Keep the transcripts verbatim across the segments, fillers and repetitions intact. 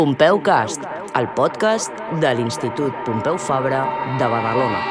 Pompeu Cast, el podcast de l'Institut Pompeu Fabra de Badalona.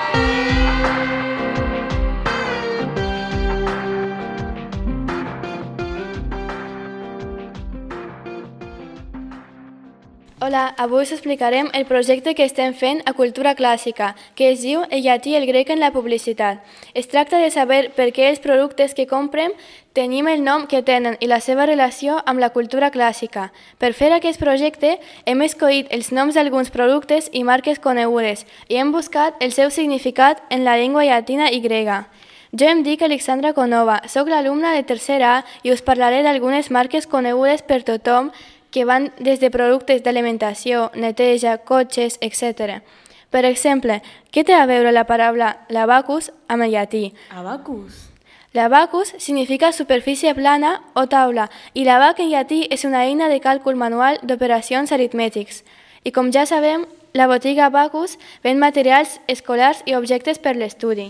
Hola, avui us explicarem el projecte que estem fent a Cultura Clàssica, que es diu El llatí i el grec en la publicitat. Es tracta de saber per què els productes que comprem tenim el nom que tenen i la seva relació amb la cultura clàssica. Per fer aquest projecte hem escollit els noms d'alguns productes i marques conegudes i hem buscat el seu significat en la llengua llatina i grega. Jo em dic Alexandra Conova, soc l'alumna de tercer A i us parlaré d'algunes marques conegudes per tothom que van des de productes d'alimentació, neteja, cotxes, etcètera. Per exemple, què té a veure la paraula l'abacus amb el llatí? Abacus? L'abacus significa superfície plana o taula i l'abac en llatí és una eina de càlcul manual d'operacions aritmètics. I com ja sabem, la botiga Abacus ven materials escolars i objectes per l'estudi.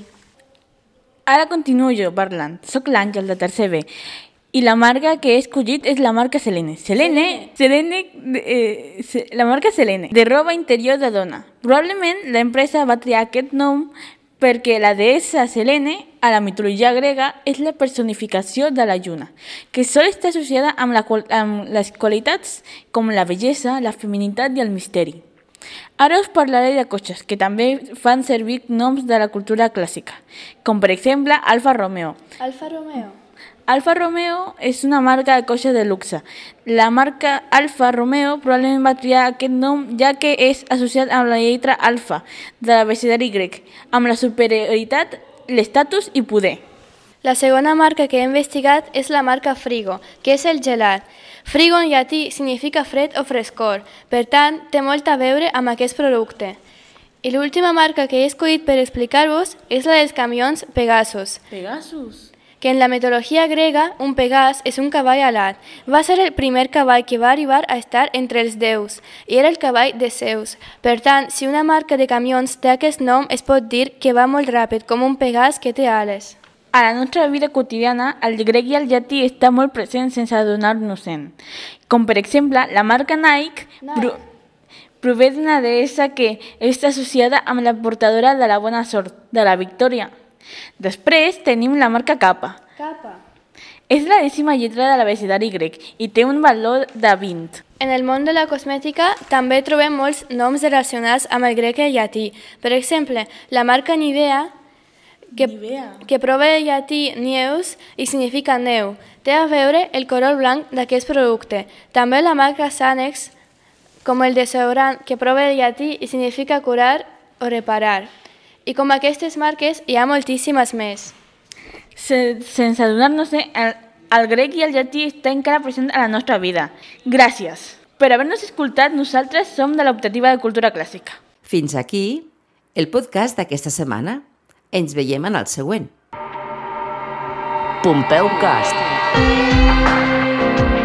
Ara continuo jo parlant. Soc l'Àngel de tercer B. I la marca que he escollit és la marca Selene. Selene, Selene, eh, la marca Selene, de roba interior de dona. Probablement l'empresa va triar aquest nom perquè la deessa Selene, a la mitologia grega, és la personificació de la lluna, que sol estar associada amb, la, amb les qualitats com la bellesa, la feminitat i el misteri. Ara us parlaré de cotxes, que també fan servir noms de la cultura clàssica, com per exemple Alfa Romeo. Alfa Romeo. Alfa Romeo és una marca de cotxes de luxe. La marca Alfa Romeo probablement va triar aquest nom ja que és associat amb la lletra alfa de l'abecedari grec, amb la superioritat, l'estatus i poder. La segona marca que he investigat és la marca Frigo, que és el gelat. Frigo en llatí significa fred o frescor, per tant, té molt a veure amb aquest producte. I l'última marca que he escollit per explicar-vos és la dels camions Pegasus. Pegasus? Que en la mitologia grega, un Pegàs és un cavall alat. Va ser el primer cavall que va arribar a estar entre els déus, i era el cavall de Zeus. Per tant, si una marca de camions té aquest nom, es pot dir que va molt ràpid, com un Pegàs que té ales. A la nostra vida quotidiana, el grec i el llatí està molt present sense adonar-nos-en. Com per exemple, la marca Nike, Nike. Pro prové d'una deessa que està associada amb la portadora de la bona sort, de la victòria. Després tenim la marca Kappa. Kappa. És la dècima lletra de l'abecedari grec i té un valor de vint. En el món de la cosmètica també trobem molts noms relacionats amb el grec i el llatí. Per exemple, la marca Nivea, que, Nivea. que prové del llatí nieus i significa neu. Té a veure el color blanc d'aquest producte. També la marca Sanex, com el desodorant, que prové del llatí i significa curar o reparar. I com aquestes marques, hi ha moltíssimes més. Sense adonar-nos-en, el, el grec i el llatí estan encara present a la nostra vida. Gràcies per haver-nos escoltat. Nosaltres som de l'optativa de Cultura Clàssica. Fins aquí el podcast d'aquesta setmana. Ens veiem en el següent. Pompeu Cast.